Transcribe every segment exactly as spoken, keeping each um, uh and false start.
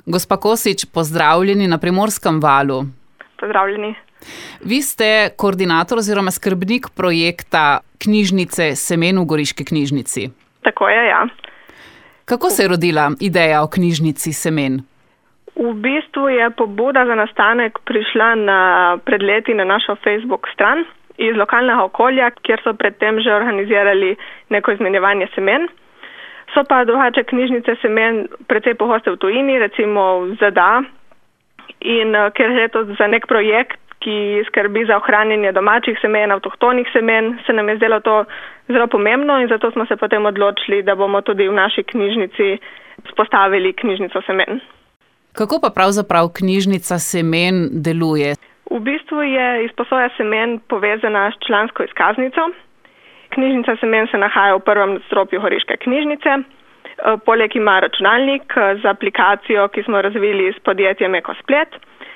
Gospa Kosič, pozdravljeni na Primorskem valu. Pozdravljeni. Vi ste koordinator oziroma skrbnik projekta Knjižnice semen v Goriški knjižnici. Tako je, ja. Kako se je rodila ideja o Knjižnici semen? V bistvu je pobuda za nastanek prišla na, pred leti na našo Facebook stran iz lokalnega okolja, kjer so predtem že organizirali neko izmenjevanje semen. So pa drugače knjižnice semen precej pogoste v tujini, recimo v Z D A. In ker je to za nek projekt, ki skrbi za ohranjanje domačih semen, avtohtonih semen, se nam je zdelo to zelo pomembno in zato smo se potem odločili, da bomo tudi v naši knjižnici vzpostavili knjižnico semen. Kako pa pravzaprav Knjižnica semen deluje? V bistvu je izposoja semen povezana s člansko izkaznico. Knjižnica semen se nahaja v prvem nadstropju Goriške knjižnice. Poleg ima računalnik z aplikacijo, ki smo razvili s podjetjem Ekosplet.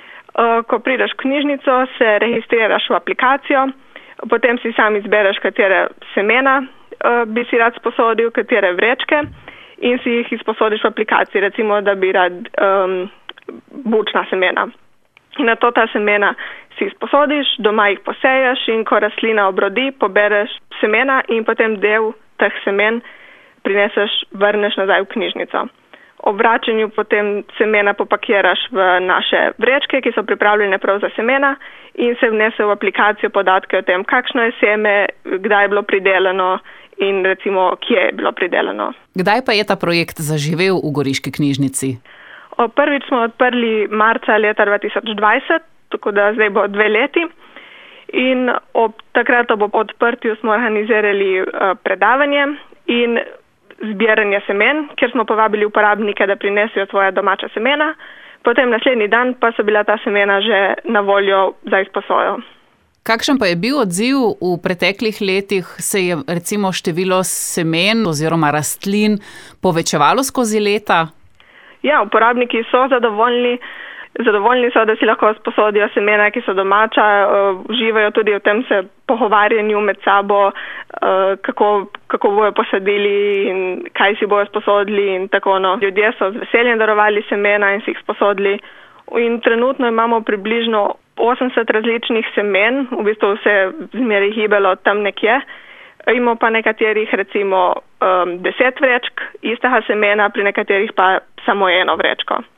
Ko prideš v knjižnico, se registriraš v aplikacijo, potem si sam izbereš, katere semena bi si rad sposodil, katere vrečke in si jih izposodiš v aplikaciji, recimo, da bi rad um, bučna semena. In na to ta semena si izposodiš, doma jih poseješ in ko rastlina obrodi, pobereš semena in potem del teh semen prineseš, vrneš nazaj v knjižnico. Ob vračanju potem semena popakiraš v naše vrečke, ki so pripravljene prav za semena in se vnese v aplikacijo podatke o tem, kakšno je seme, kdaj je bilo pridelano in recimo, kje je bilo pridelano. Kdaj pa je ta projekt zaživel v Goriški knjižnici? Prvič smo odprli marca leta dva tisoč dvajset, tako da zdaj bo dve leti. In ob takrat ob odprtju smo organizirali predavanje in zbiranje semen, kjer smo povabili uporabnike, da prinesejo svoja domača semena. Potem naslednji dan pa so bila ta semena že na voljo za izposojo. Kakšen pa je bil odziv v preteklih letih? Se je recimo število semen oziroma rastlin povečevalo skozi leta? Ja, uporabniki so zadovoljni. Zadovoljni so, da si lahko sposodijo semena, ki so domača, uživajo tudi v tem se pogovarjanju med sabo, kako, kako bojo posadili in kaj si bojo sposodili in tako no. Ljudje so z veseljem darovali semena in si jih sposodili. In trenutno imamo približno osemdeset različnih semen, v bistvu se zmeraj gibalo tam nekje. Imamo pa nekaterih recimo um, deset vrečk istega semena, pri nekaterih pa samo eno vrečko.